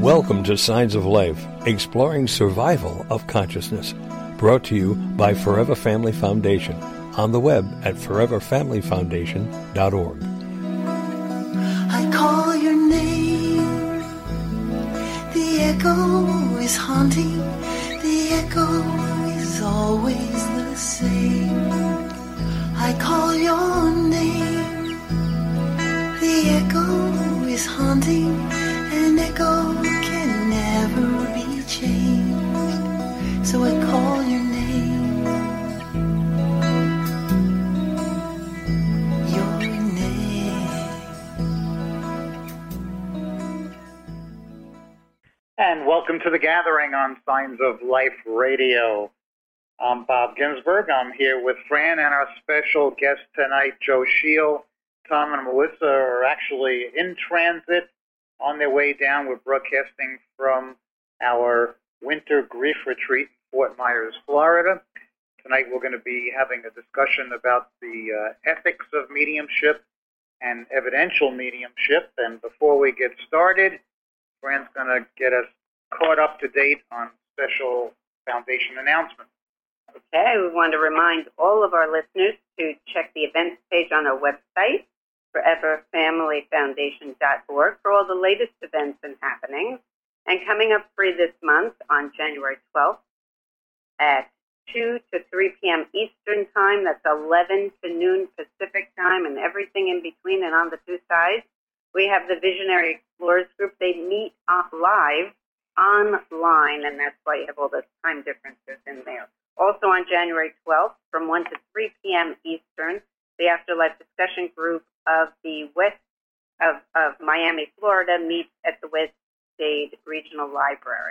Welcome to Signs of Life, exploring survival of consciousness. Brought to you by Forever Family Foundation, on the web at foreverfamilyfoundation.org. I call your name, the echo is haunting, the echo is always the same. I call your name, the echo is haunting, an echo can never be changed, so I call your name, your name. And welcome to the gathering on Signs of Life Radio. I'm Bob Ginsberg. I'm here with Fran and our special guest tonight, Joe Sheil. Tom and Melissa are actually in transit on their way down. We're broadcasting from our winter grief retreat in Fort Myers, Florida. Tonight we're going to be having a discussion about the ethics of mediumship and evidential mediumship. And before we get started, Fran's going to get us caught up to date on special foundation announcements. Okay, we want to remind all of our listeners to check the events page on our website, foreverfamilyfoundation.org, for all the latest events and happenings. And coming up free this month on January 12th at 2 to 3 p.m. Eastern Time, that's 11 to noon Pacific Time, and everything in between and on the two sides, we have the Visionary Explorers Group. They meet live online, and that's why you have all those time differences in there. Also on January 12th, from 1 to 3 p.m. Eastern, the Afterlife Discussion Group of the West of Miami, Florida, meets at the West Dade Regional Library.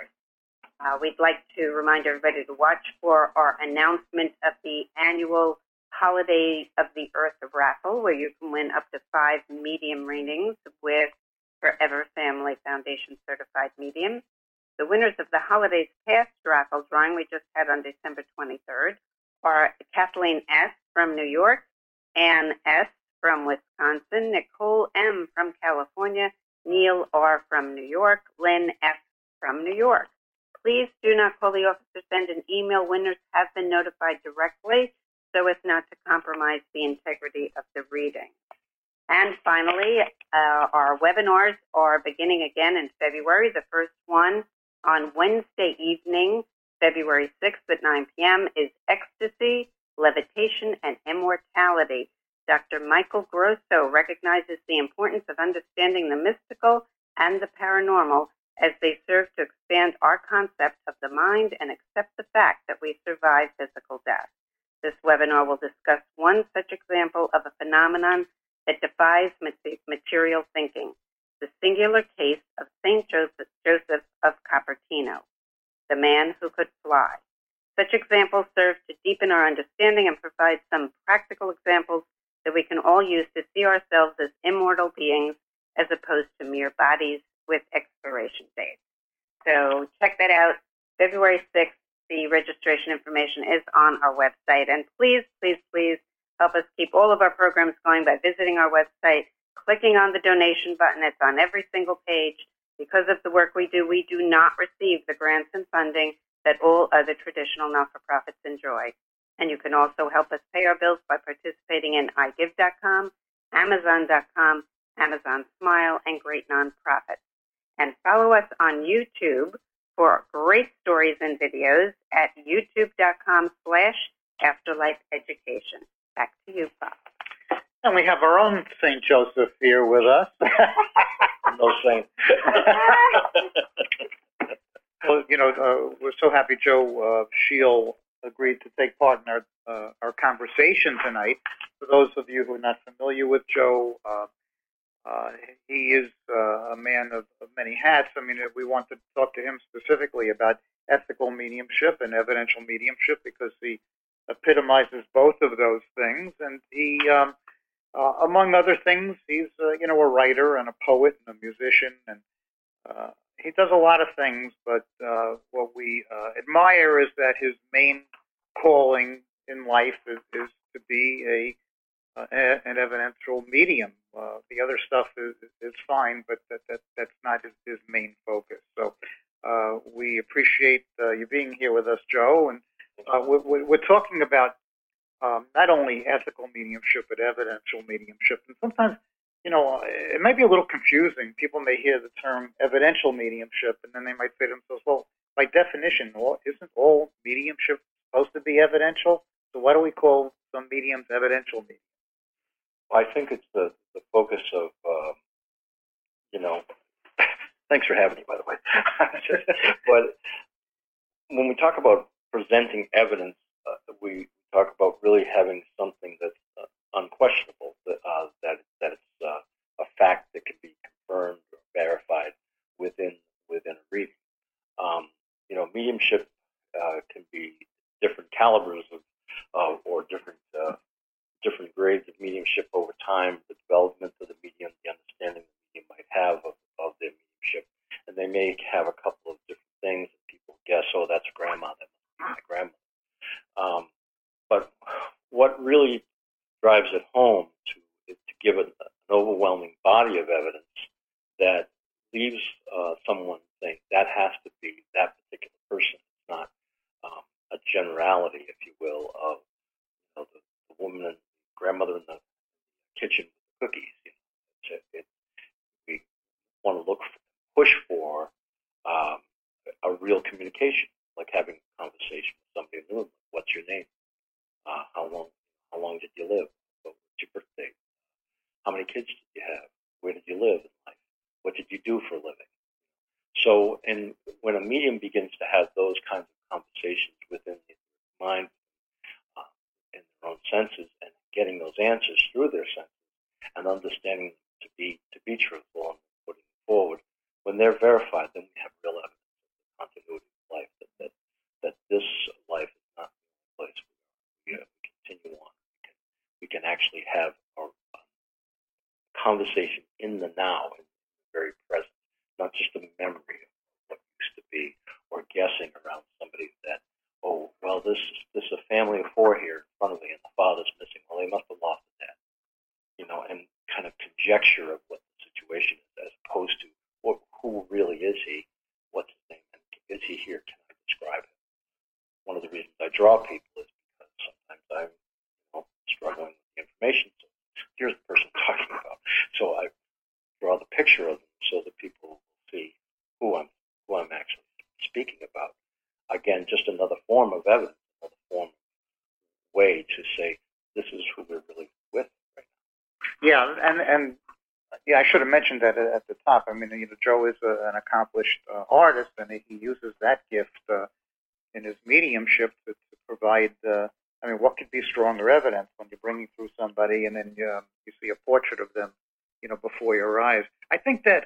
We'd like to remind everybody to watch for our announcement of the annual Holiday of the Earth raffle, where you can win up to 5 medium readings with Forever Family Foundation certified mediums. The winners of the Holidays Past raffle drawing we just had on December 23rd are Kathleen S. from New York, Ann S. from Wisconsin, Nicole M. from California, Neil R. from New York, Lynn F. from New York. Please do not call the office or send an email. Winners have been notified directly so as not to compromise the integrity of the reading. And finally, our webinars are beginning again in February. The first one on Wednesday evening, February 6th at 9 p.m. is Ecstasy, Levitation, and Immortality. Dr. Michael Grosso recognizes the importance of understanding the mystical and the paranormal as they serve to expand our concept of the mind and accept the fact that we survive physical death. This webinar will discuss one such example of a phenomenon that defies material thinking, the singular case of St. Joseph of Cupertino, the man who could fly. Such examples serve to deepen our understanding and provide some practical examples that we can all use to see ourselves as immortal beings as opposed to mere bodies with expiration dates. So check that out. February 6th, the registration information is on our website. And please, please, please help us keep all of our programs going by visiting our website, clicking on the donation button. It's on every single page. Because of the work we do not receive the grants and funding that all other traditional not-for-profits enjoy. And you can also help us pay our bills by participating in iGive.com, Amazon.com, Amazon Smile, and great nonprofits. And follow us on YouTube for great stories and videos at youtube.com/afterlifeeducation. Back to you, Bob. And we have our own St. Joseph here with us. No saint. Well, we're so happy Joe Sheil agreed to take part in our conversation tonight. For those of you who are not familiar with Joe, he is a man of many hats. I mean, we want to talk to him specifically about ethical mediumship and evidential mediumship because he epitomizes both of those things. And he, among other things, he's a writer and a poet and a musician, and he does a lot of things. But what we admire is that his main calling in life is to be an evidential medium. The other stuff is fine, but that's not his main focus. So we appreciate you being here with us, Joe. And we're talking about not only ethical mediumship, but evidential mediumship. And sometimes, it might be a little confusing. People may hear the term evidential mediumship, and then they might say to themselves, well, by definition, isn't all mediumship supposed to be evidential? So why do we call some mediums evidential mediums? I think it's the focus of, thanks for having me, by the way. But when we talk about presenting evidence, we talk about really having something that's unquestionable, that it's a fact that can be confirmed or verified within a reading. Mediumship can be different calibers of or different grades of mediumship over time, the development of the medium, the understanding the medium might have of their mediumship, and they may have a couple of different things that people guess, oh, that's grandma, that must be my grandma. But what really drives it home is to give an overwhelming body of evidence that leaves someone think that has to be that particular person. It's not a generality, if you will, of the woman and grandmother in the kitchen with the cookies. We want to push for a real communication, like having a conversation with somebody in the room. What's your name? How long did you live? What's your birthday? How many kids did you have? Where did you live in life? What did you do for a living? So, and when a medium begins to have those kinds of conversations within their mind, in their own senses, and getting those answers through their senses, and understanding to be truthful and putting it forward, when they're verified, then we have real evidence of the continuity of life, that this life is not the place where we continue on. We can actually have a conversation in the now, in the very present, not just a memory of what used to be, or guessing around somebody that, oh, well, this is a family of four here in front of me, and the father's missing. Well, they must have lost a dad, and kind of conjecture of what the situation is, as opposed to who really is he, what's his name, and is he here? Can I describe it? One of the reasons I draw people is because sometimes I'm struggling with the information. So here's the person I'm talking about. So I draw the picture of them so that people will see who I'm actually speaking about. Again, just another form of evidence, another form of way to say this is who we're really with right now. Yeah, and I should have mentioned that at the top. I mean, Joe is an accomplished artist, and he uses that gift in his mediumship to provide. What could be stronger evidence when you're bringing through somebody, and then you see a portrait of them, before your eyes? I think that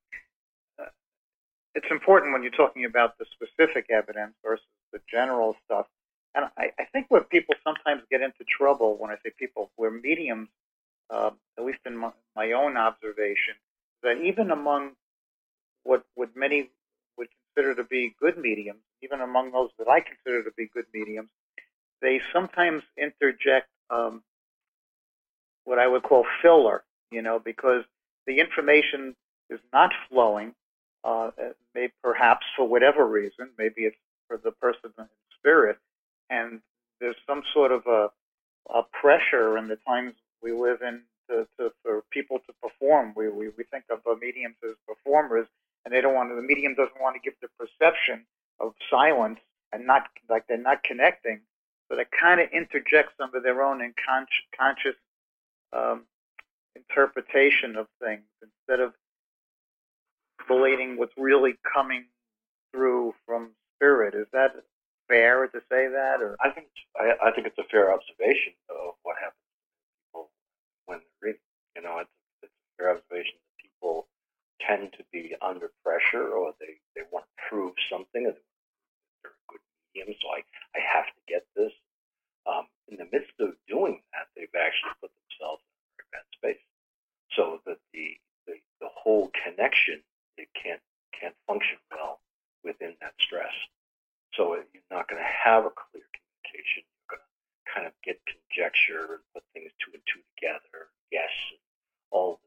it's important when you're talking about the specific evidence versus the general stuff. And I think where people sometimes get into trouble, when I say people, where mediums, at least in my own observation, that even among what many would consider to be good mediums, even among those that I consider to be good mediums, they sometimes interject what I would call filler, because the information is not flowing, maybe perhaps for whatever reason, maybe it's for the person in spirit, and there's some sort of a pressure in the times we live in for people to perform. We think of mediums as performers, and the medium doesn't want to give the perception of silence and not like they're not connecting. So they kind of interject some of their own conscious interpretation of things instead of believing what's really coming through from spirit. Is that fair to say that? Or I think it's a fair observation of what happens to people when they're reading. It's a fair observation that people tend to be under pressure, or they want to prove something, or they're a good medium, so I have to get this. In the midst of doing that, they've actually put themselves in a very bad space, so that the whole connection, it can't function well within that stress. So you're not going to have a clear communication. You're going to kind of get conjecture and put things two and two together, guess, all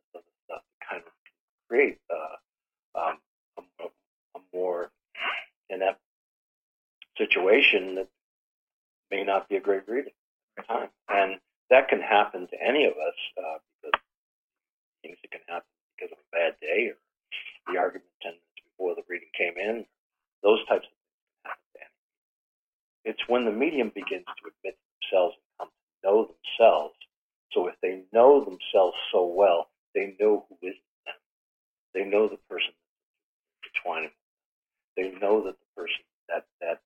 create a more inept situation that may not be a great reading at the time. And that can happen to any of us because things that can happen because of a bad day or the argument 10 minutes before the reading came in. Those types of things can happen to any. It's when the medium begins to admit themselves and come to know themselves. So if they know themselves so well, they know who is them. They know the person that's intertwining. They know that the person that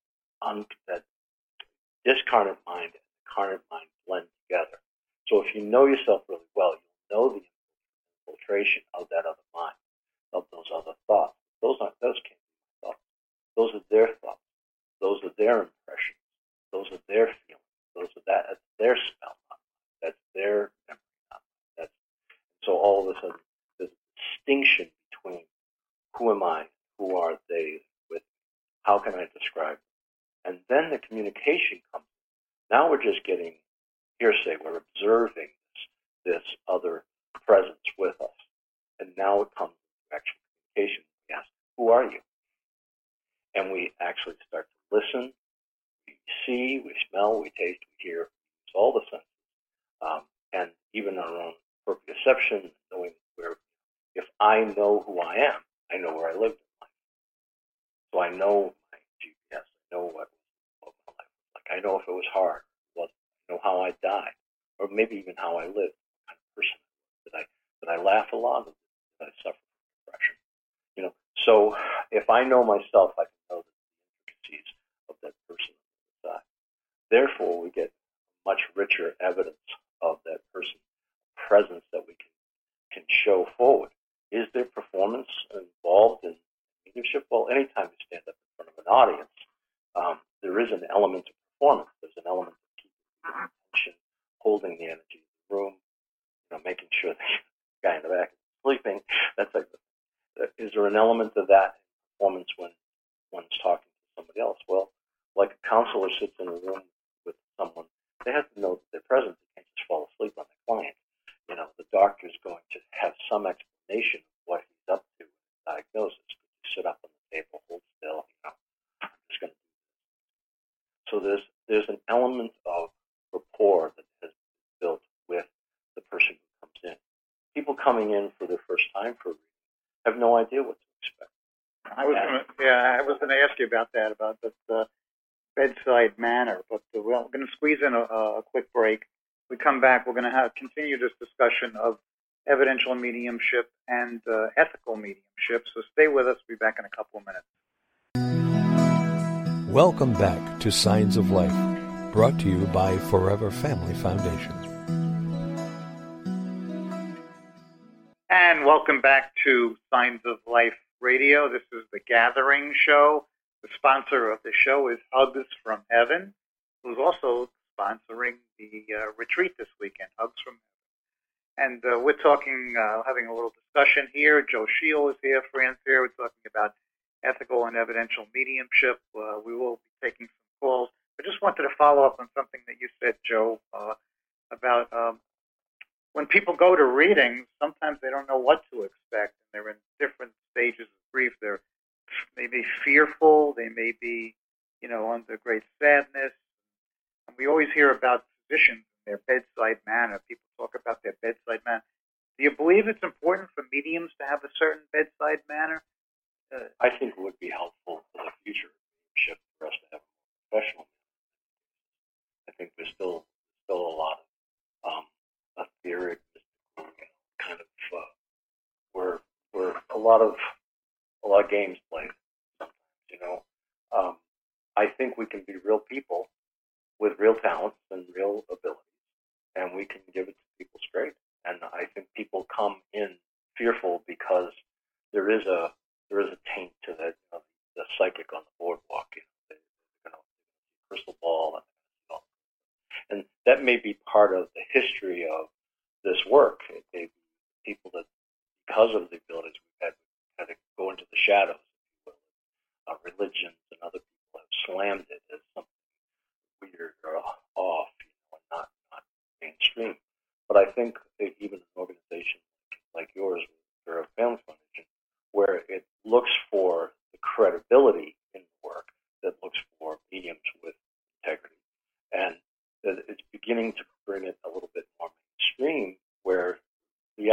discarnate mind and incarnate mind blend together. So if you know yourself really well, you'll know the infiltration of that other mind, of those other thoughts. Those can't be my thoughts. Those are their thoughts. Those are their impressions. Those are their feelings. That's their spell, not mine. That's their memory, not mine. So all of a sudden, there's a distinction between who am I, who are they, with how can I describe them? And then the communication comes. Now we're just getting hearsay. We're observing this other presence with us. And now it comes to actual communication. We ask, who are you? And we actually start to listen. We see, we smell, we taste, we hear. It's all the senses. And even our own perception, knowing where, if I know who I am, I know where I lived in life. So I know my GPS. I know what my life was like. I know if it was hard. I know how I died. Or maybe even how I lived. What kind of person I was. Did I laugh a lot? Did I suffer from depression? So if I know myself, I can know the intricacies of that person on the other side. Therefore, we get much richer evidence of that person's presence that we can show forward. Is there performance involved in mediumship? Well, anytime you stand up in front of an audience, there is an element of performance. There's an element of keeping the attention, holding the energy of the room, making sure the guy in the back is sleeping. That's like, is there an element of that performance when one's talking to somebody else? Well, like a counselor sits in a room with someone, they have to know that they're present. They can't just fall asleep on the client. The doctor's going to have some explanation of what he's up to in his diagnosis. You sit up on the table, hold still, I'm just going to do this. So there's an element of rapport that has been built with the person who comes in. People coming in for their first time for a reading have no idea what to expect. I was going to ask you about that, about the bedside manner, but we're going to squeeze in a quick break. We come back, we're going to continue this discussion of evidential mediumship and ethical mediumship, so stay with us. We'll be back in a couple of minutes. Welcome back to Signs of Life, brought to you by Forever Family Foundation. And welcome back to Signs of Life Radio. This is the Gathering Show. The sponsor of the show is Hugs from Heaven, who's also sponsoring the retreat this weekend, Hugs from Heaven. And we're talking, having a little discussion here. Joe Shiel is here, Fran's here. We're talking about ethical and evidential mediumship. We will be taking some calls. I just wanted to follow up on something that you said, Joe, about when people go to readings, sometimes they don't know what to expect, and they're in different stages of grief. They may be fearful, they may be, under great sadness. And we always hear about physicians and their bedside manner. People talk about their bedside manner. Do you believe it's important for mediums to have a certain bedside manner? I think it would be helpful for the future mediumship for us to have a more professional. I think there's still a lot of etheric, kind of where a lot of games played sometimes. I think we can be real people with real talents and real abilities, and we can give it to people straight. And I think people come in fearful because there is a taint to that, the psychic on the boardwalk. They're going to see crystal ball, and that may be part of the history of this work. It may be people that, because of the abilities we've had to go into the shadows, if you will, religions and other people have slammed it as something weird or off, and not mainstream. But I think that even an organization like yours, or a family foundation,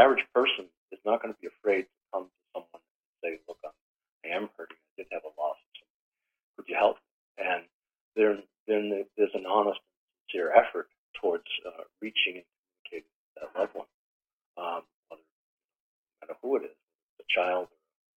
average person is not going to be afraid to come to someone and say, look, I am hurting. I did have a loss. Could you help? And then there's an honest and sincere effort towards reaching and communicating with that loved one, whether, no matter who it is, the child,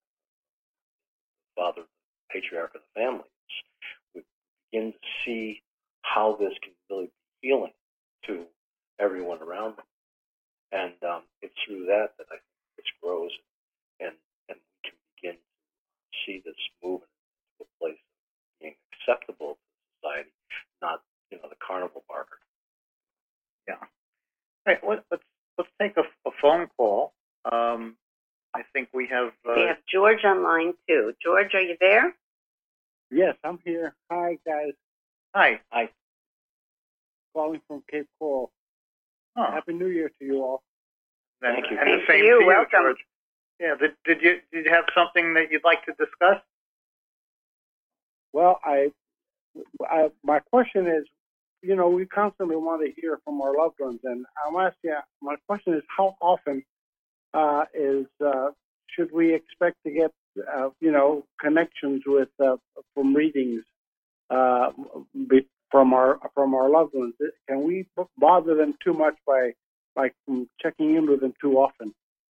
the father, the patriarch of the family. We begin to see how this can really be healing to everyone around them. And it's through that I think this grows, and we can begin to see this movement to a place of being acceptable to society, not the carnival barker. Yeah. All right. Let's take a phone call. I think we have George online too. George, are you there? Yes, I'm here. Hi, guys. Hi. Calling from Cape Coral. Oh. Happy New Year to you all. Thank you. And Same the same to you. Welcome. George. Yeah. Did you have something that you'd like to discuss? Well, my question is, we constantly want to hear from our loved ones, and I'm asking. My question is, how often should we expect to get connections with from readings from our loved ones? Can we bother them too much by checking in with them too often?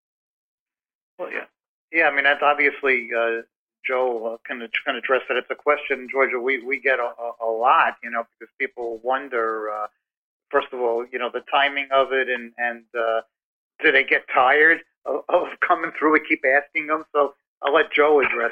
Well, yeah. I mean, that's obviously Joe can address that. It's a question, Georgia, we get a lot, because people wonder. First of all, the timing of it, and do they get tired of coming through and keep asking them? So I'll let Joe address.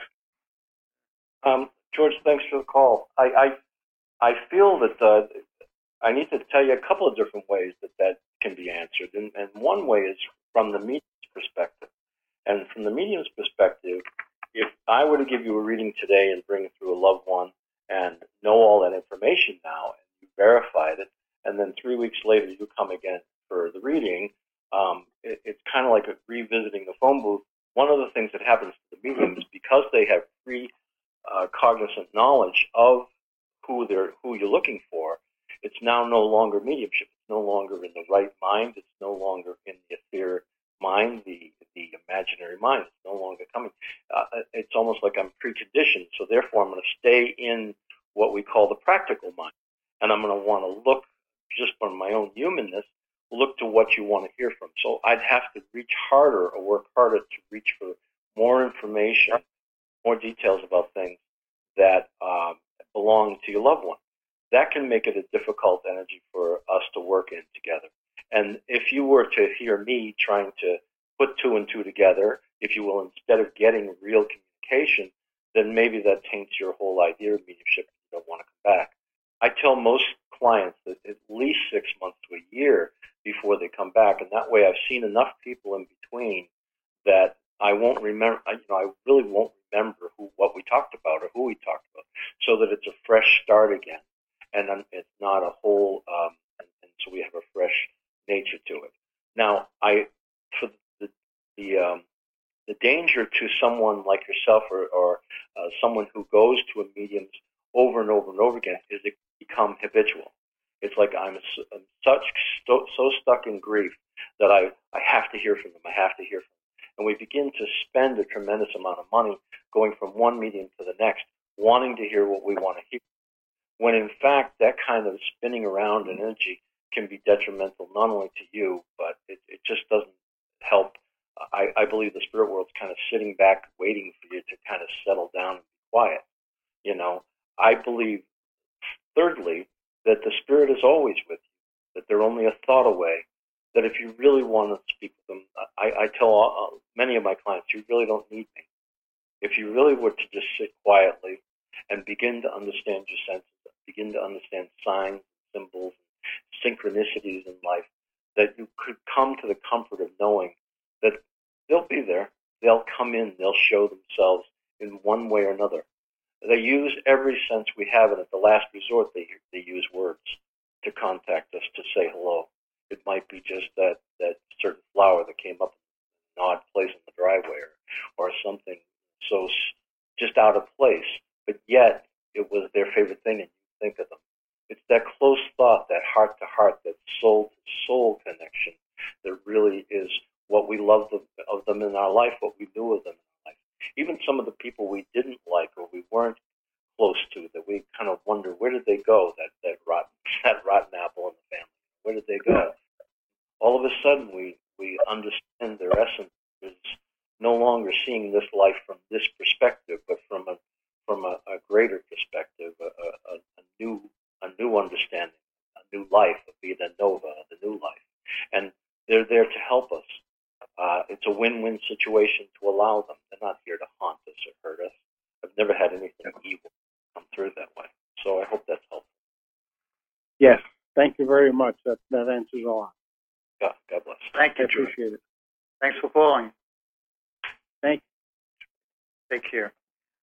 George, thanks for the call. I feel that I need to tell you a couple of different ways that can be answered. And one way is from the medium's perspective. And from the medium's perspective, if I were to give you a reading today and bring through a loved one and know all that information now, and you verified it, and then 3 weeks later you come again for the reading, it's kind of like revisiting the phone booth. One of the things that happens to the medium is because they have cognizant knowledge of who you're looking for, it's now no longer mediumship. It's no longer in the right mind. It's no longer in the etheric mind, the imaginary mind. It's no longer coming. It's almost like I'm preconditioned. So therefore, I'm going to stay in what we call the practical mind, and I'm going to want to look just from my own humanness. Look to what you want to hear from. So I'd have to reach harder or work harder to reach for more information, more details about things that belong to your loved one. That can make it a difficult energy for us to work in together. And if you were to hear me trying to put two and two together, if you will, instead of getting real communication, then maybe that taints your whole idea of mediumship. You don't want to come back. I tell most clients that at least 6 months to a year before they come back, and that way I've seen enough people in between that I won't remember. I really won't remember what we talked about or who we talked about, so that it's a fresh start again, and it's not a whole. And so we have a fresh nature to it. Now, for the danger to someone like yourself or someone who goes to a medium over and over and over again is it become habitual. It's like I'm so stuck in grief that I have to hear from them. I have to hear from them. And we begin to spend a tremendous amount of money going from one medium to the next, wanting to hear what we want to hear. When in fact, that kind of spinning around in energy can be detrimental not only to you, but it just doesn't help. I believe the spirit world's kind of sitting back waiting for you to kind of settle down and be quiet. I believe, thirdly, that the spirit is always with you, that they're only a thought away, that if you really want to speak with them, I tell many of my clients, you really don't need me. If you really were to just sit quietly and begin to understand your senses, begin to understand signs, symbols, synchronicities in life, that you could come to the comfort of knowing that they'll be there, they'll come in, they'll show themselves in one way or another. They use every sense we have, and at the last resort, they use words to contact us, to say hello. It might be just that certain flower that came up in an odd place in the driveway, or something so just out of place, but yet it was their favorite thing, and you think of them. It's that close thought, that heart-to-heart, that soul-to-soul connection that really is what we loved of them in our life, what we knew of them in our life. Even some of the people we didn't like or we weren't close to, that we kind of wonder, where did they go, that rotten apple in the family? Where did they go? All of a sudden, we understand their essence is no longer seeing this life from this perspective, but from a greater perspective, a new understanding, a new life, a vida nova, the new life. And they're there to help us. It's a win-win situation to allow them. They're not here to haunt us or hurt us. I've never had anything evil come through that way. So I hope that's helpful. Yes. Thank you very much. That answers a lot. God bless. Thank you, I appreciate it. Thanks for calling. Thank you. Take care.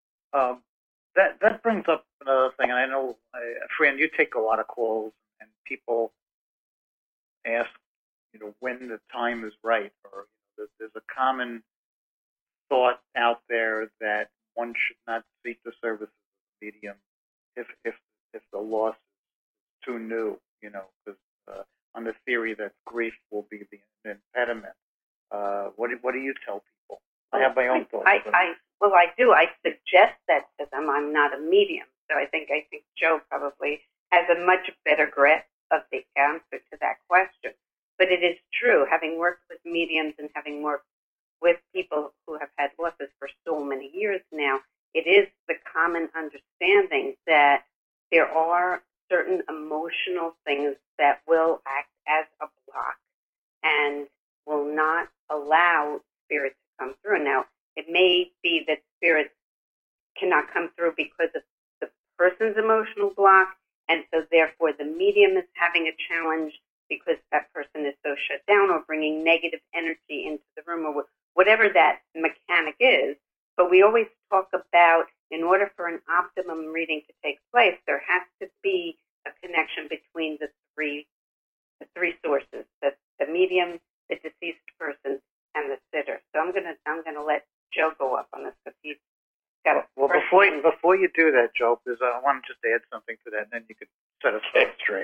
That brings up another thing, and I know, Fran, you take a lot of calls, and people ask, when the time is right, or there's a common thought out there that one should not seek the services of a medium if the loss is too new, because on the theory that grief will be the impediment. What do you tell people? I have my own thoughts. I do. I suggest that to them. I'm not a medium, so I think Joe probably has a much better grasp of the answer to that question. But it is true, having worked with mediums and having worked with people who have had losses for so many years now, it is the common understanding that there are certain emotional things that will act as a block and will not allow spirits to come through. Now, it may be that spirits cannot come through because of the person's emotional block, and so therefore the medium is having a challenge because that person is so shut down or bringing negative energy into the room or whatever that mechanic is. But we always talk about, in order for an optimum reading to take place, there has to be a connection between the three sources: the medium, the deceased person, and the sitter. So I'm gonna let Joe go up on this because he's got. Well, before you do that, Joe, because I want to just add something to that, and then you could set us both straight.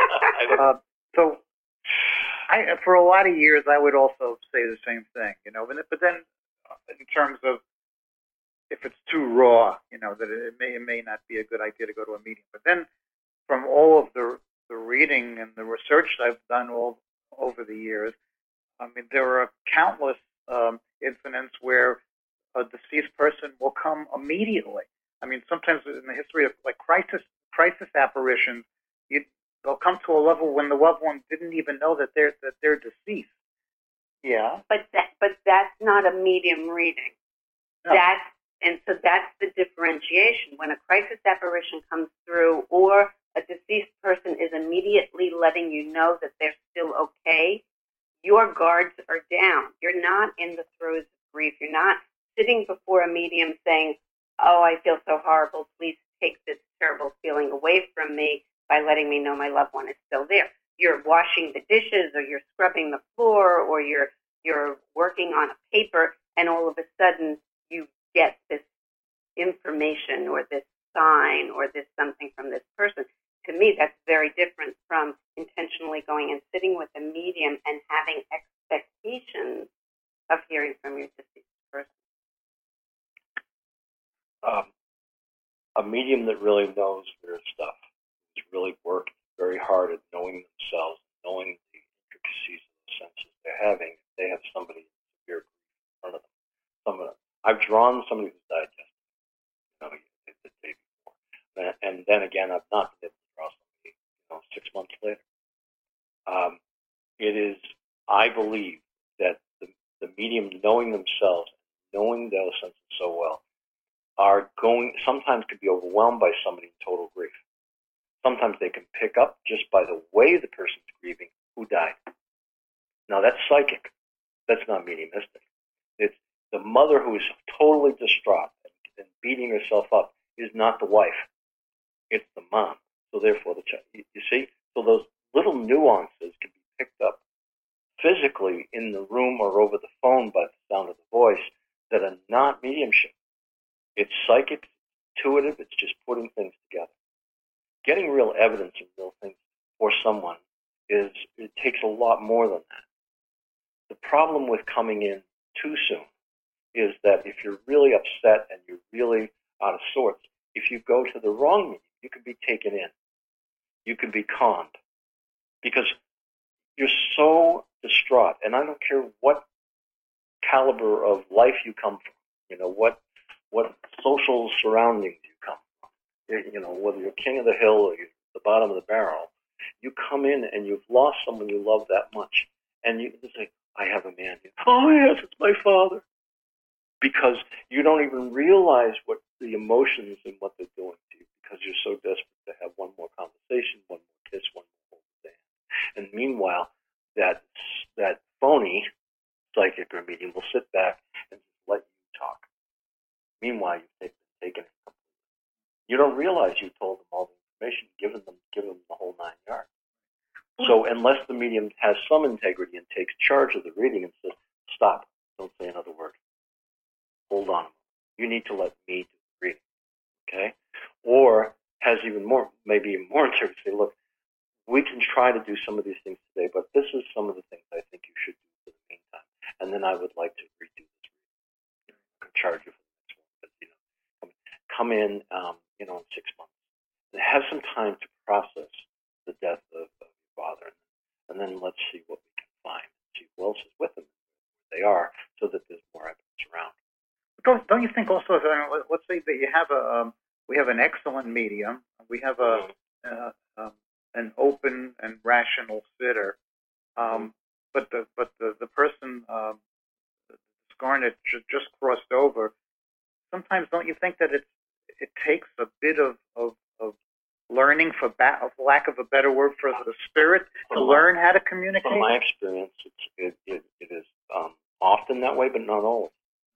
So, for a lot of years, I would also say the same thing, But then, in terms of if it's too raw, that it may not be a good idea to go to a medium. But then, from all of the reading and the research that I've done all over the years, there are countless incidents where a deceased person will come immediately. Sometimes in the history of crisis apparitions, they'll come to a level when the loved one didn't even know that they're deceased. Yeah. But that's not a medium reading. No. So that's the differentiation. When a crisis apparition comes through, or a deceased person is immediately letting you know that they're still okay, your guards are down. You're not in the throes of grief. You're not sitting before a medium saying, "Oh, I feel so horrible. Please take this terrible feeling away from me by letting me know my loved one is still there." You're washing the dishes, or you're scrubbing the floor, or you're working on a paper, and all of a sudden you get this information or this sign or this something from this person. To me, that's very different from intentionally going and sitting with a medium and having expectations of hearing from your deceased person. A medium that really knows their stuff, has really worked very hard at knowing themselves, knowing the intricacies of the senses they're having. They have somebody in severe grief in front of them. I've drawn somebody who's died yesterday, the day before, and then again, I've not been able to draw somebody, 6 months later. It is, I believe, that the medium knowing themselves, knowing those senses so well, sometimes could be overwhelmed by somebody in total grief. Sometimes they can pick up just by the way the person's grieving who died. Now that's psychic. That's not mediumistic. It's the mother who is totally distraught and beating herself up is not the wife. It's the mom. So therefore the child. You see? So those little nuances can be picked up physically in the room or over the phone by the sound of the voice that are not mediumship. It's psychic, intuitive, it's just putting things together. Getting real evidence and real things for someone it takes a lot more than that. The problem with coming in too soon is that if you're really upset and you're really out of sorts, if you go to the wrong medium, you can be taken in. You can be conned because you're so distraught. And I don't care what caliber of life you come from, what social surroundings you come from, whether you're king of the hill or you're the bottom of the barrel, you come in and you've lost someone you love that much. And you say, I have a man. Oh, yes, it's my father. Because you don't even realize what the emotions and what they're doing to you because you're so desperate to have one more conversation, one more kiss, one more hold. And meanwhile, that phony psychic or medium will sit back and just let you talk. Meanwhile, you've taken it completely. You don't realize you told them all the information, given them the whole 9 yards. So unless the medium has some integrity and takes charge of the reading and says, stop, don't say another word. Hold on. You need to let me do the reading. Okay? Or has maybe even more integrity, say, look, we can try to do some of these things today, but this is some of the things I think you should do for the meantime. And then I would like to redo this reading. I can charge you for the next one. But, come in, in 6 months. And have some time to process the death of your father. And then let's see what we can find. See who else is with them, where they are, so that there's more evidence around. Don't you think also, let's say that you have we have an excellent medium, we have an open and rational sitter, but the person Scarnet just crossed over. Sometimes don't you think that it takes a bit of learning, for lack of a better word, for the spirit to learn how to communicate? From my experience, it is often that way, but not always.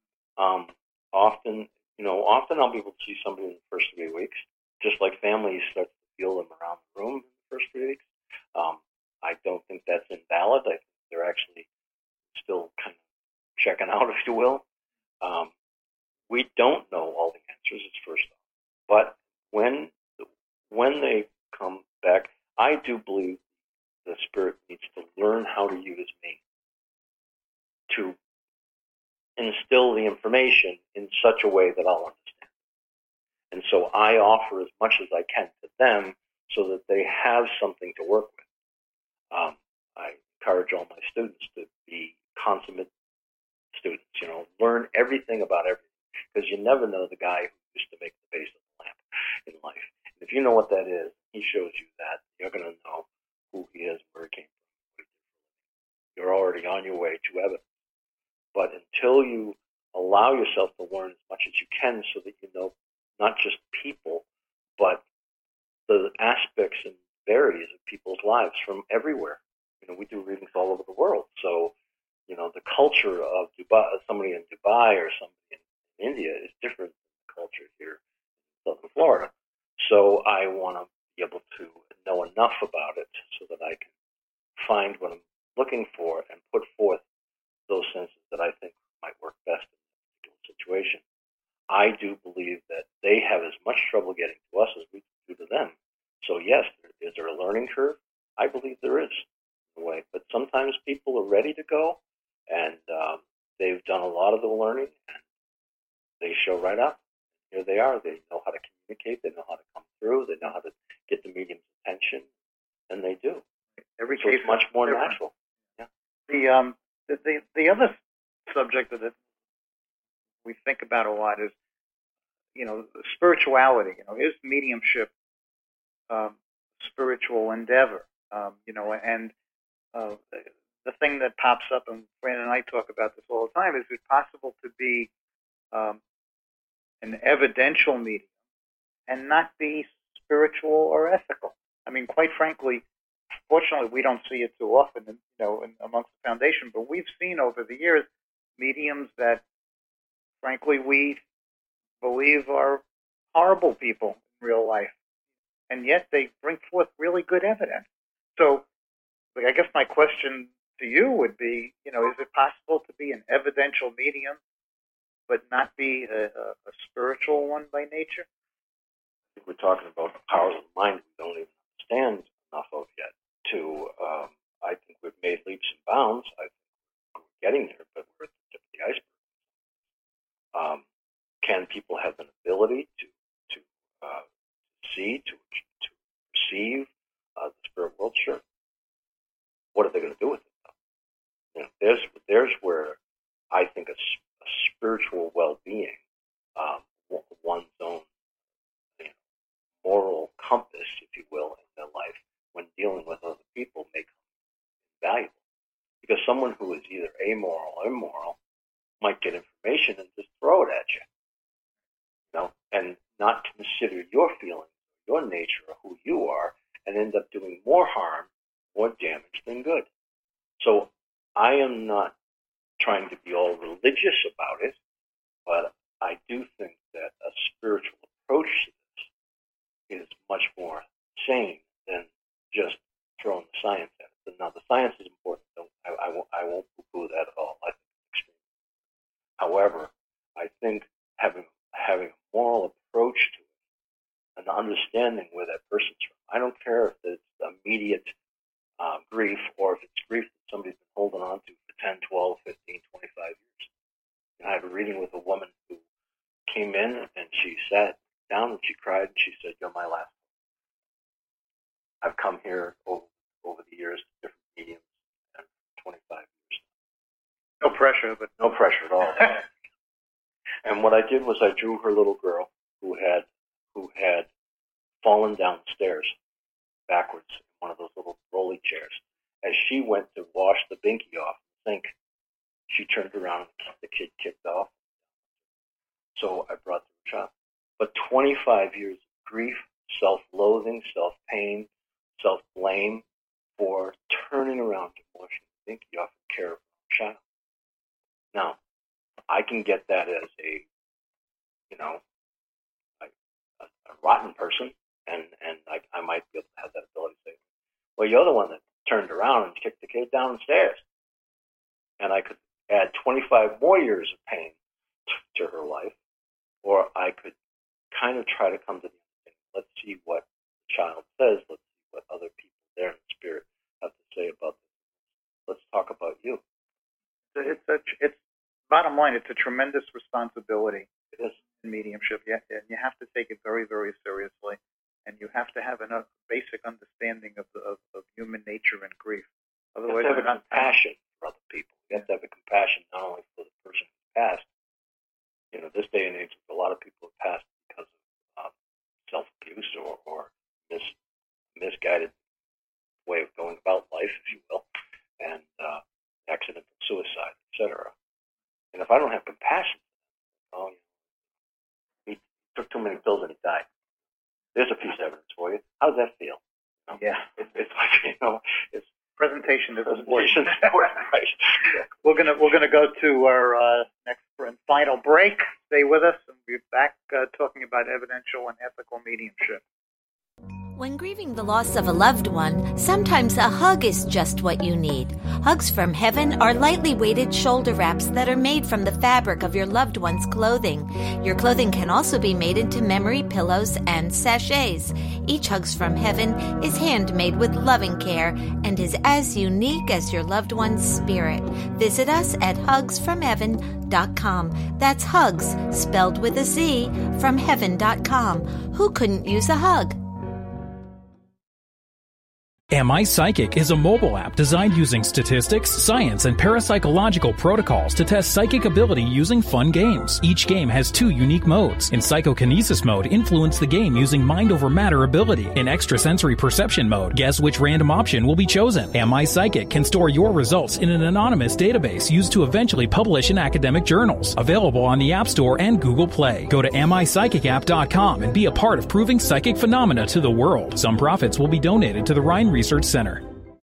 Often I'll be able to see somebody in the first 3 weeks, just like family, you start to feel them around the room in the first 3 weeks. I don't think that's invalid. I think they're actually still kind of checking out, if you will. We don't know all the answers, it's first off. But when they come back, I do believe the spirit needs to learn how to use me to instill the information in such a way that I'll understand. And so I offer as much as I can to them so that they have something to work with. I encourage all my students to be consummate students, learn everything about everything, because you never know the guy who used to make the base of the lamp in life. And if you know what that is, he shows you that, you're going to know who he is, where he came from. You're already on your way to evidence. But until you allow yourself to learn as much as you can so that you know not just people, but the aspects and varieties of people's lives from everywhere. We do readings all over the world. So, the culture of Dubai, somebody in Dubai or somebody in India is different than the culture here in Southern Florida. So I want to be able to know enough about it so that I can find what I'm looking for and put forth those senses that I think might work best in a particular situation. I do believe that they have as much trouble getting to us as we do to them. So yes, is there a learning curve? I believe there is, in a way. But sometimes people are ready to go, and they've done a lot of the learning, and they show right up. Here they are. They know how to communicate. They know how to come through. They know how to get the medium's attention, and they do. Every so case it's much more different. natural. Yeah. The other subject that we think about a lot is, spirituality. Is mediumship spiritual endeavor? And the thing that pops up, and Fran and I talk about this all the time, is it possible to be an evidential medium and not be spiritual or ethical? I mean, quite frankly, fortunately, we don't see it too often, amongst the foundation. But we've seen over the years mediums that, frankly, we believe are horrible people in real life, and yet they bring forth really good evidence. So, I guess my question to you would be, is it possible to be an evidential medium but not be a spiritual one by nature? I think we're talking about the powers of the mind we don't even understand enough of yet. I think we've made leaps and bounds. I think getting there, but we're at the tip of the iceberg. Can people have an ability to see, to perceive the spirit world? Sure. What are they going to do with it, though? There's where I think a spiritual well-being, one's own moral compass, if you will, in their life when dealing with other people makes it valuable. Because someone who is either amoral or immoral might get information and just throw it at you, and not consider your feelings, your nature, or who you are, and end up doing more harm, more damage than good. So I am not trying to be all religious about it, but I do think that a spiritual approach to this is much more sane than just throwing the science at it. Now, the science is important. I won't poo-poo that at all. I think it's extreme. However, I think having a moral approach to it and understanding where that person's from. I don't care if it's immediate grief or if it's grief that somebody's been holding on to for 10, 12, 15, 25 years. And I had a reading with a woman who came in and she sat down and she cried and she said, "You're my last one." I've come here over the years to different mediums and 25 years. No pressure, but no pressure at all. And what I did was I drew her little girl who had fallen downstairs backwards in one of those little rolly chairs. As she went to wash the binky off the sink, she turned around and the kid kicked off. So I brought the child. But 25 years of grief, self-loathing, self-pain, self-blame for turning around to wash the binky off and care of her child. Now, I can get that as a rotten person, and I might be able to have that ability to say, well, you're the one that turned around and kicked the kid downstairs. And I could add 25 more years of pain to her life, or I could kind of try to come to the end. Let's see what the child says. Let's see what other people there in the spirit have to say about this. Let's talk about you. It's bottom line. It's a tremendous responsibility. It is. In mediumship, and you have to take it very, very seriously, and you have to have enough basic understanding of human nature and grief. Otherwise, you have to have a compassion for other people. You have to have a compassion not only for the person who passed. This day and age, a lot of people have passed because of self-abuse or misguided way of going about life, if you will, and accidental suicide, etc. And if I don't have compassion, he took too many pills and he died. There's a piece of evidence for you. How does that feel? Yeah, it's like it's presentation is important, right? Yeah. We're gonna go to our next and final break. Stay with us, and we'll be back talking about evidential and ethical mediumship. When grieving the loss of a loved one, sometimes a hug is just what you need. Hugs from Heaven are lightly weighted shoulder wraps that are made from the fabric of your loved one's clothing. Your clothing can also be made into memory pillows and sachets. Each Hugs from Heaven is handmade with loving care and is as unique as your loved one's spirit. Visit us at hugsfromheaven.com. That's hugs, spelled with a Z, from heaven.com. Who couldn't use a hug? Am I Psychic is a mobile app designed using statistics, science, and parapsychological protocols to test psychic ability using fun games. Each game has 2 unique modes. In psychokinesis mode, influence the game using mind over matter ability. In extrasensory perception mode, guess which random option will be chosen. Am I Psychic can store your results in an anonymous database used to eventually publish in academic journals. Available on the App Store and Google Play. Go to AmIPsychicApp.com and be a part of proving psychic phenomena to the world. Some profits will be donated to the Rhine Research Center.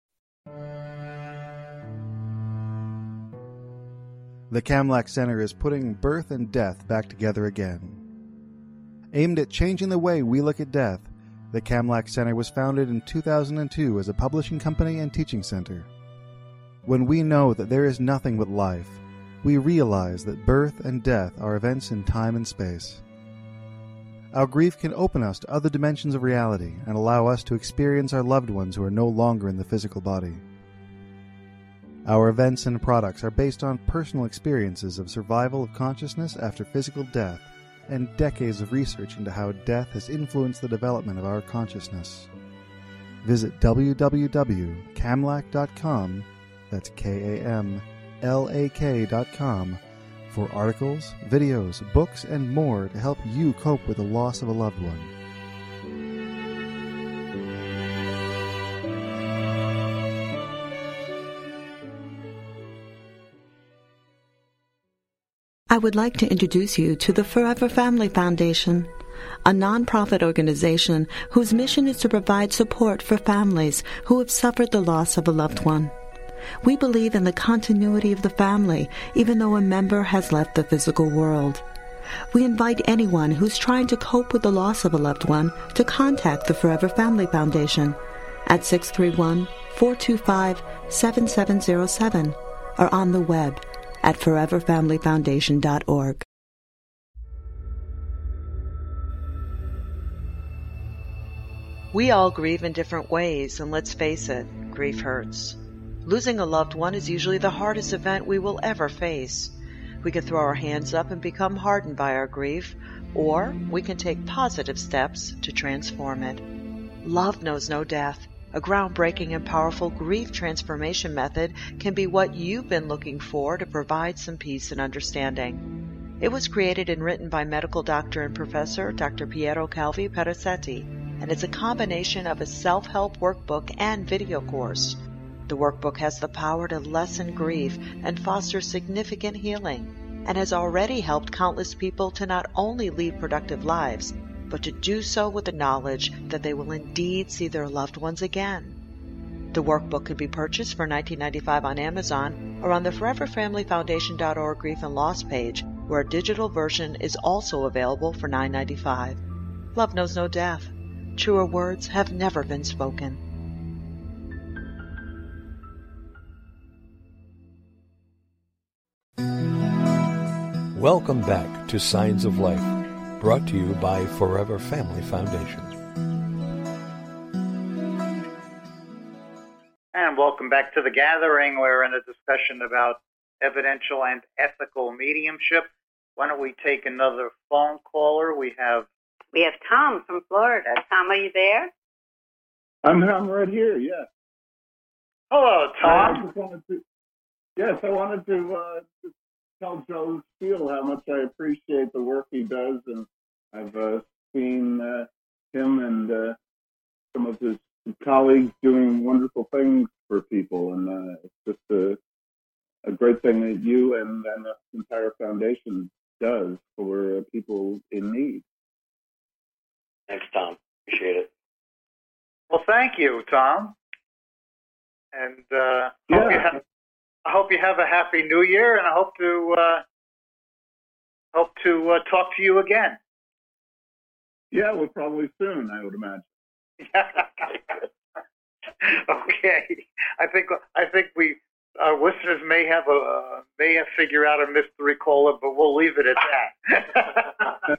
The Kamlach Center is putting birth and death back together again. Aimed at changing the way we look at death, the Kamlach Center was founded in 2002 as a publishing company and teaching center. When we know that there is nothing but life, we realize that birth and death are events in time and space. Our grief can open us to other dimensions of reality and allow us to experience our loved ones who are no longer in the physical body. Our events and products are based on personal experiences of survival of consciousness after physical death and decades of research into how death has influenced the development of our consciousness. Visit www.camlac.com, that's KAMLAK.com, for articles, videos, books, and more to help you cope with the loss of a loved one. I would like to introduce you to the Forever Family Foundation, a nonprofit organization whose mission is to provide support for families who have suffered the loss of a loved one. We believe in the continuity of the family, even though a member has left the physical world. We invite anyone who's trying to cope with the loss of a loved one to contact the Forever Family Foundation at 631-425-7707 or on the web at foreverfamilyfoundation.org. We all grieve in different ways, and let's face it, grief hurts. Losing a loved one is usually the hardest event we will ever face. We can throw our hands up and become hardened by our grief, or we can take positive steps to transform it. Love knows no death. A groundbreaking and powerful grief transformation method can be what you've been looking for to provide some peace and understanding. It was created and written by medical doctor and professor Dr. Piero Calvi Perazzetti, and it's a combination of a self-help workbook and video course. The workbook has the power to lessen grief and foster significant healing, and has already helped countless people to not only lead productive lives, but to do so with the knowledge that they will indeed see their loved ones again. The workbook can be purchased for $19.95 on Amazon or on the ForeverFamilyFoundation.org Grief and Loss page, where a digital version is also available for $9.95. Love knows no death. Truer words have never been spoken. Welcome back to Signs of Life, brought to you by Forever Family Foundation. And welcome back to The Gathering. We're in a discussion about evidential and ethical mediumship. Why don't we take another phone caller? We have Tom from Florida. Tom, are you there? I'm right here, yes. Hello, Tom. I wanted to tell Joe Steele how much I appreciate the work he does, and I've seen him and some of his colleagues doing wonderful things for people, and it's just a great thing that you and the entire foundation does for people in need. Thanks, Tom. Appreciate it. Well, thank you, Tom. And I hope you have a happy New Year, and I hope to talk to you again. Yeah, well, probably soon, I would imagine. Okay, I think our listeners may have figured out a mystery caller, but we'll leave it at that.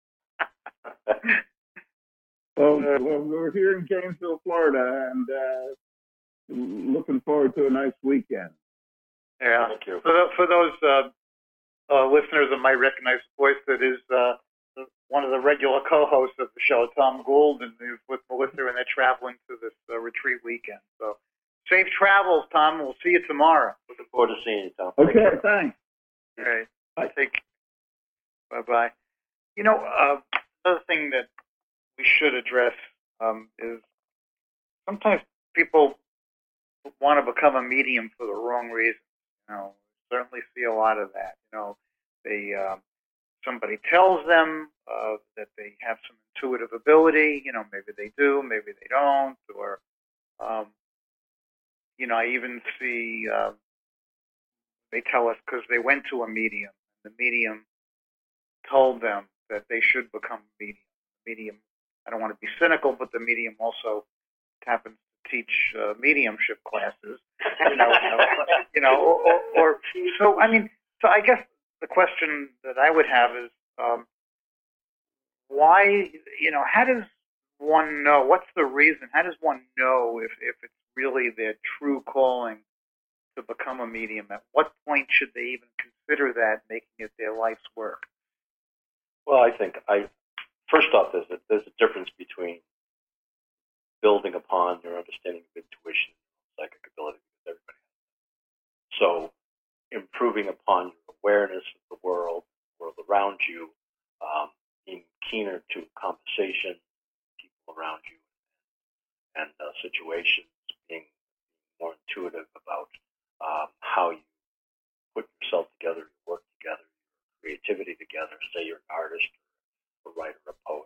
Well, we're here in Gainesville, Florida, and looking forward to a nice weekend. Yeah, thank you. For those listeners that might recognize the voice, that is one of the regular co-hosts of the show, Tom Gould, and he's with Melissa, and they're traveling to this retreat weekend. So safe travels, Tom. We'll see you tomorrow. Looking forward to seeing you, Tom. Okay, thanks. All right. Bye-bye. You know, another thing that we should address is sometimes people want to become a medium for the wrong reason. You know, certainly see a lot of that. You know, they somebody tells them that they have some intuitive ability. You know, maybe they do, maybe they don't, or you know, I even see they tell us because they went to a medium. The medium told them that they should become a medium. Medium. I don't want to be cynical, but the medium also happens to teach mediumship classes. So I guess the question that I would have is why? You know, how does one know? What's the reason? How does one know if it's really their true calling to to become a medium? At what point should they even consider that, making it their life's work? Well, I think first off, there's a difference between building upon your understanding of intuition and psychic ability, because everybody has that. So improving upon your awareness of the world around you, being keener to conversation, people around you, and situations, being more intuitive about how you put yourself together, you work together, your creativity together. Say you're an artist, a writer, a poet,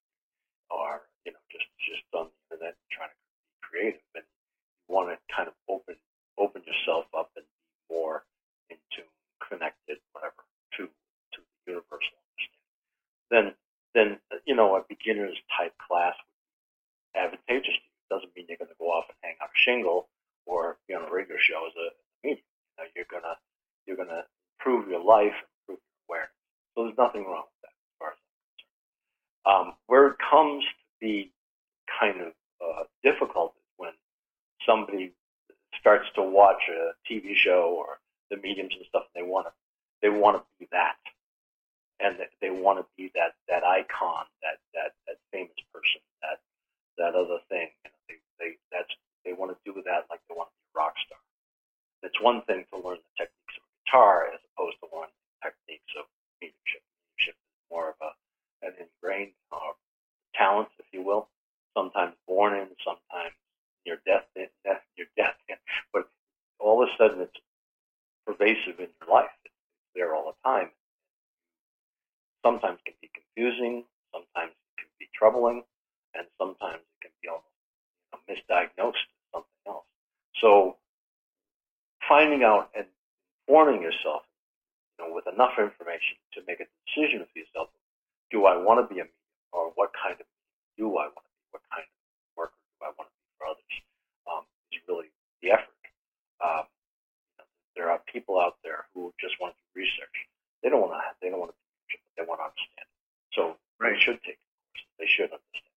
or just on the internet trying to be creative, and you want to kind of open yourself up and be more in tune, connected, whatever, to the universal understanding. Then a beginner's type class would be advantageous to you. It doesn't mean you're going to go off and hang out a shingle or be on a radio show as a medium. You're gonna improve your life, improve your awareness. So there's nothing wrong with that as far as I'm concerned. Where it comes to be kind of difficult is when somebody starts to watch a TV show or the mediums and stuff, and they want to be that, and they want to be that icon, that famous person, that other thing. They want to do that like they want to be a rock star. It's one thing to learn the techniques of guitar as opposed to learning the techniques of mediumship. Mediumship is more of an ingrained talent, if you will. Sometimes born in, sometimes your death in. But all of a sudden, it's pervasive in your life. It's there all the time. Sometimes it can be confusing. Sometimes it can be troubling, and sometimes it can be almost misdiagnosed as something else. So finding out and informing yourself, with enough information to make a decision for yourself: do I want to be a medium, or what kind of medium do I want to be? What kind of worker do I want to be for others? Is really the effort. There are people out there who just want to do research. They don't want to be mediumship, but they want to understand it. So They should take the course. They should understand.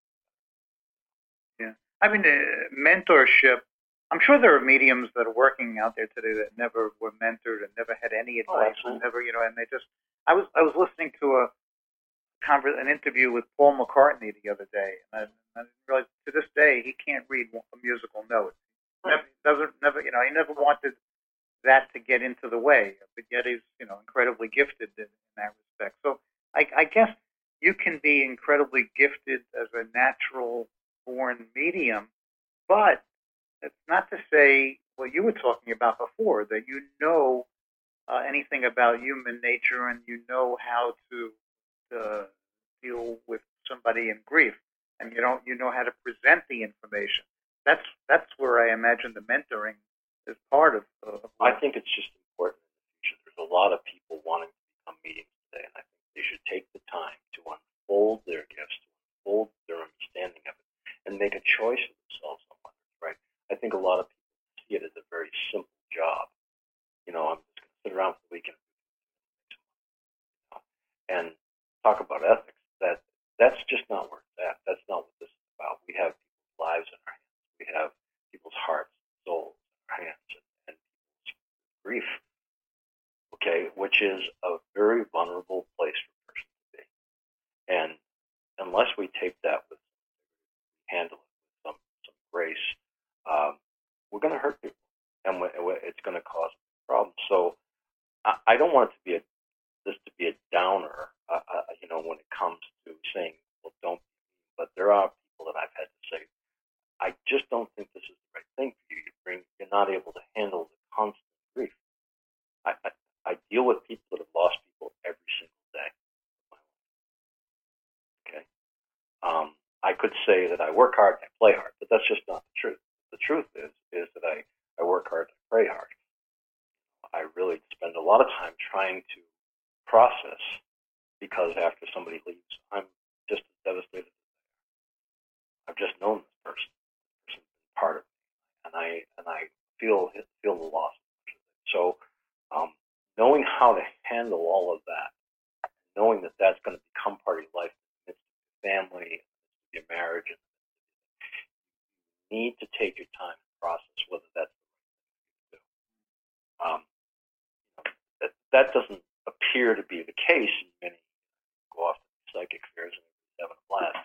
Yeah, I mean, mentorship. I'm sure there are mediums that are working out there today that never were mentored and never had any advice, and never, and they just. I was listening to an interview with Paul McCartney the other day, and I realized to this day he can't read a musical note. Right. He never wanted that to get into the way, but yet he's, incredibly gifted in that respect. So I guess you can be incredibly gifted as a natural-born medium, but it's not to say what you were talking about before, that you know anything about human nature and you know how to deal with somebody in grief, and you know how to present the information. That's where I imagine the mentoring is part of. I think it's just important in the future. There's a lot of people wanting to become mediums today, and I think they should take the time to unfold their gifts, to unfold their understanding of it, and make a choice for themselves on what is right. I think a lot of people see it as a very simple job. I'm just going to sit around for the weekend and talk about ethics. That's just not where it's at. That's not what this is about. We have people's lives in our hands. We have people's hearts, souls in our hands, and people's grief. Okay, which is a very vulnerable place for a person to be. And unless we take that with handle it with some grace, we're going to hurt people, and it's going to cause problems. So I don't want it to be this to be a downer, when it comes to saying, well, don't. But there are people that I've had to say, I just don't think this is the right thing for you. You're not able to handle the constant grief. I deal with people that have lost people every single day of my life. Okay. I could say that I work hard and I play hard, but that's just not the truth. The truth is that I work hard and I pray hard. I really spend a lot of time trying to process, because after somebody leaves, I'm just as devastated as they are. I've just known this person. This person's been part of me, and I feel the loss. So knowing how to handle all of that, knowing that that's going to become part of your life, in the midst of your family, in the midst of your marriage, you need to take your time and process whether that's the right thing to do. to be the case. Many go off to psychic fairs and having a blast,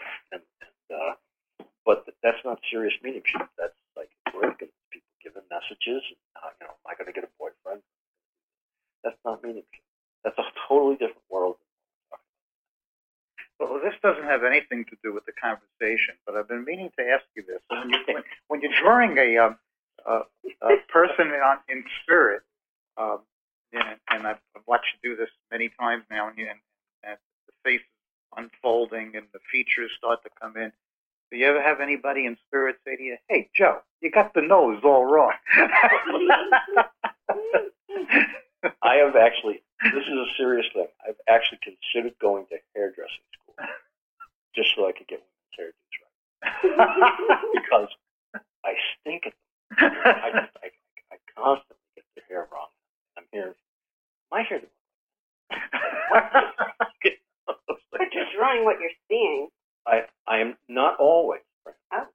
but that's not serious mediumship. That's psychic work and people giving messages. And, am I going to get a boyfriend? That's not mediumship. That's a totally different world. Well, this doesn't have anything to do with the conversation, but I've been meaning to ask you this. When you're drawing a person in spirit, and I've watched you do this many times now, and the face is unfolding and the features start to come in. Do you ever have anybody in spirit say to you, "Hey, Joe, you got the nose all wrong"? I have actually, this is a serious thing, I've actually considered going to hairdressing school just so I could get women's hairdos right. Because I stink at them. I constantly get their hair wrong. I'm here, my hair doesn't But you're drawing what you're seeing. I am not always. Oh.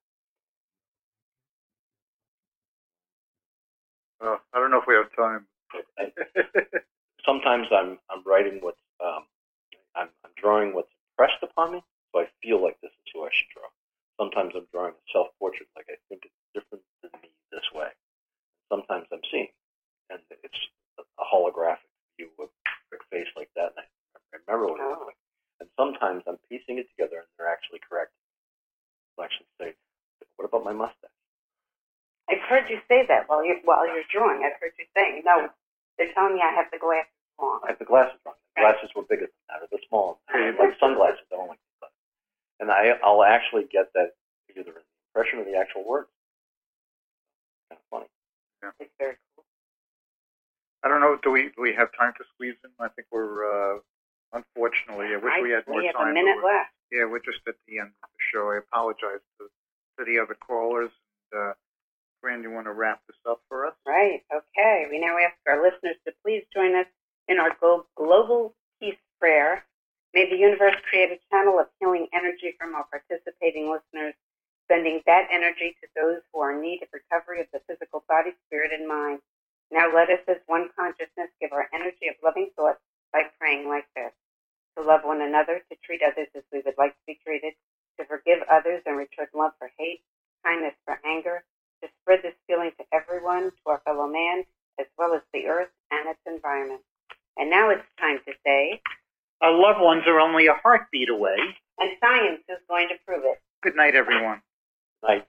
Well, I don't know if we have time. Sometimes I'm writing what's I'm drawing what's impressed upon me, so I feel like this is who I should draw. Sometimes I'm drawing a self-portrait, like I think it's different than me this way. Sometimes I'm seeing, and it's a holographic view of a face like that, and I remember what it was like. And sometimes I'm piecing it together, and they're actually correct. I'll actually say, "What about my mustache?" I've heard you say that while you're drawing. I've heard you saying, "No, they're telling me I have the glasses wrong." I have the glasses wrong. The glasses were bigger than that, or they're small. Like sunglasses. I don't like sunglasses. And I'll actually get that either in the impression or the actual words. Kind of funny. Yeah. It's very cool. I don't know. Do we have time to squeeze in? I think we're unfortunately. I wish we had more time. We have a minute left. Yeah, we're just at the end of the show. I apologize to the other callers. Fran, you want to wrap this up for us? Right. Okay. We now ask our listeners to please join us in our global peace prayer. May the universe create a channel of healing energy from our participating listeners, sending that energy to those who are in need of recovery of the physical body, spirit, and mind. Now let us, as one consciousness, give our energy of loving thought by praying like this: to love one another, to treat others as we would like to be treated, to forgive others and return love for hate, kindness for anger, to spread this feeling to everyone, to our fellow man, as well as the earth and its environment. And now it's time to say, our loved ones are only a heartbeat away. And science is going to prove it. Good night, everyone. Night.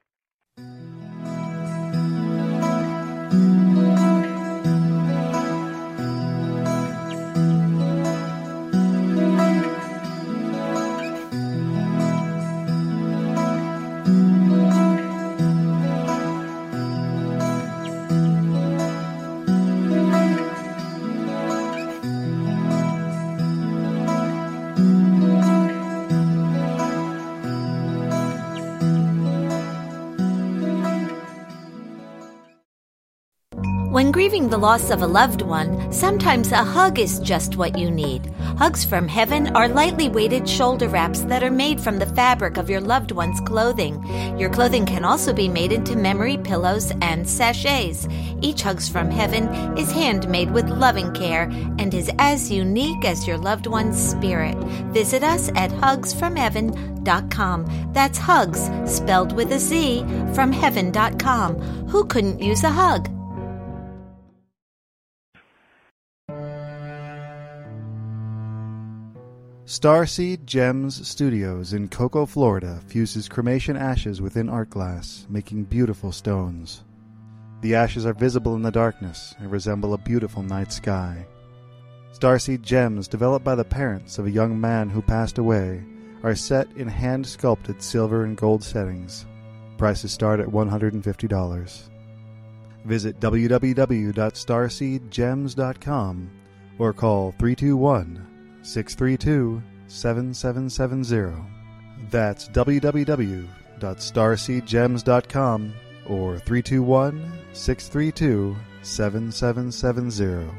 When grieving the loss of a loved one, sometimes a hug is just what you need. Hugs from Heaven are lightly weighted shoulder wraps that are made from the fabric of your loved one's clothing. Your clothing can also be made into memory pillows and sachets. Each Hugs from Heaven is handmade with loving care and is as unique as your loved one's spirit. Visit us at hugsfromheaven.com. That's hugs, spelled with a Z, from heaven.com. Who couldn't use a hug? Starseed Gems Studios in Cocoa, Florida fuses cremation ashes within art glass, making beautiful stones. The ashes are visible in the darkness and resemble a beautiful night sky. Starseed Gems, developed by the parents of a young man who passed away, are set in hand-sculpted silver and gold settings. Prices start at $150. Visit www.starseedgems.com or call 321-632-7770. That's www.starseedgems.com or 321-632-7770.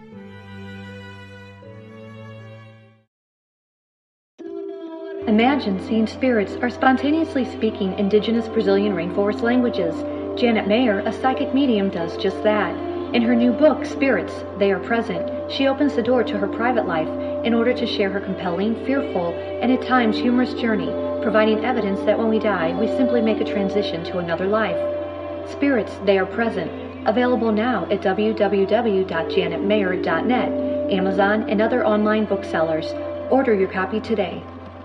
Imagine seeing spirits or spontaneously speaking indigenous Brazilian rainforest languages. Janet Mayer, a psychic medium, does just that. In her new book, Spirits, They Are Present, she opens the door to her private life in order to share her compelling, fearful, and at times humorous journey, providing evidence that when we die, we simply make a transition to another life. Spirits, They Are Present, available now at www.janetmayer.net, Amazon, and other online booksellers. Order your copy today.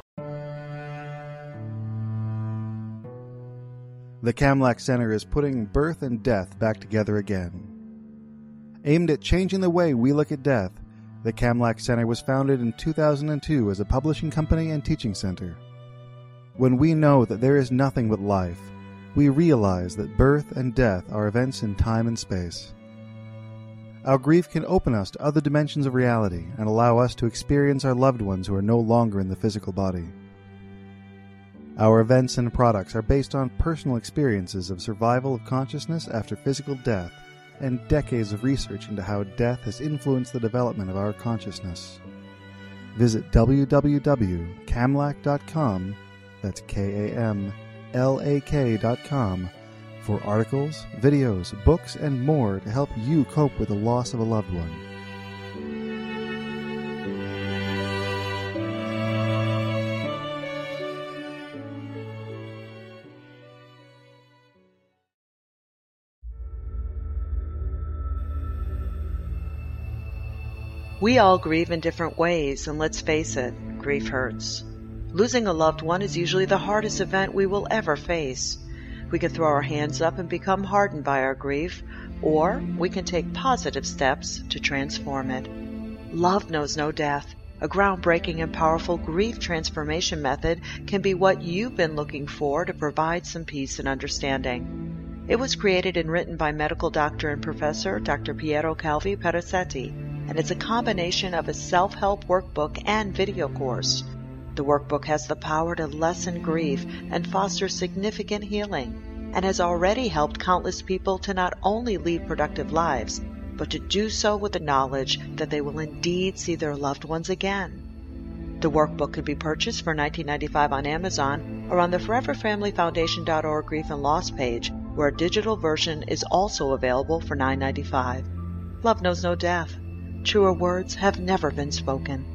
The Kamlach Center is putting birth and death back together again. Aimed at changing the way we look at death, the Kamlach Center was founded in 2002 as a publishing company and teaching center. When we know that there is nothing but life, we realize that birth and death are events in time and space. Our grief can open us to other dimensions of reality and allow us to experience our loved ones who are no longer in the physical body. Our events and products are based on personal experiences of survival of consciousness after physical death and decades of research into how death has influenced the development of our consciousness. Visit www.kamlach.com, that's KAMLAK.com, for articles, videos, books, and more to help you cope with the loss of a loved one. We all grieve in different ways, and let's face it, grief hurts. Losing a loved one is usually the hardest event we will ever face. We can throw our hands up and become hardened by our grief, or we can take positive steps to transform it. Love knows no death. A groundbreaking and powerful grief transformation method can be what you've been looking for to provide some peace and understanding. It was created and written by medical doctor and professor Dr. Piero Calvi Perazzetti, and it's a combination of a self-help workbook and video course. The workbook has the power to lessen grief and foster significant healing, and has already helped countless people to not only lead productive lives, but to do so with the knowledge that they will indeed see their loved ones again. The workbook can be purchased for $19.95 on Amazon or on the ForeverFamilyFoundation.org Grief and Loss page, where a digital version is also available for $9.95. Love knows no death. Truer words have never been spoken.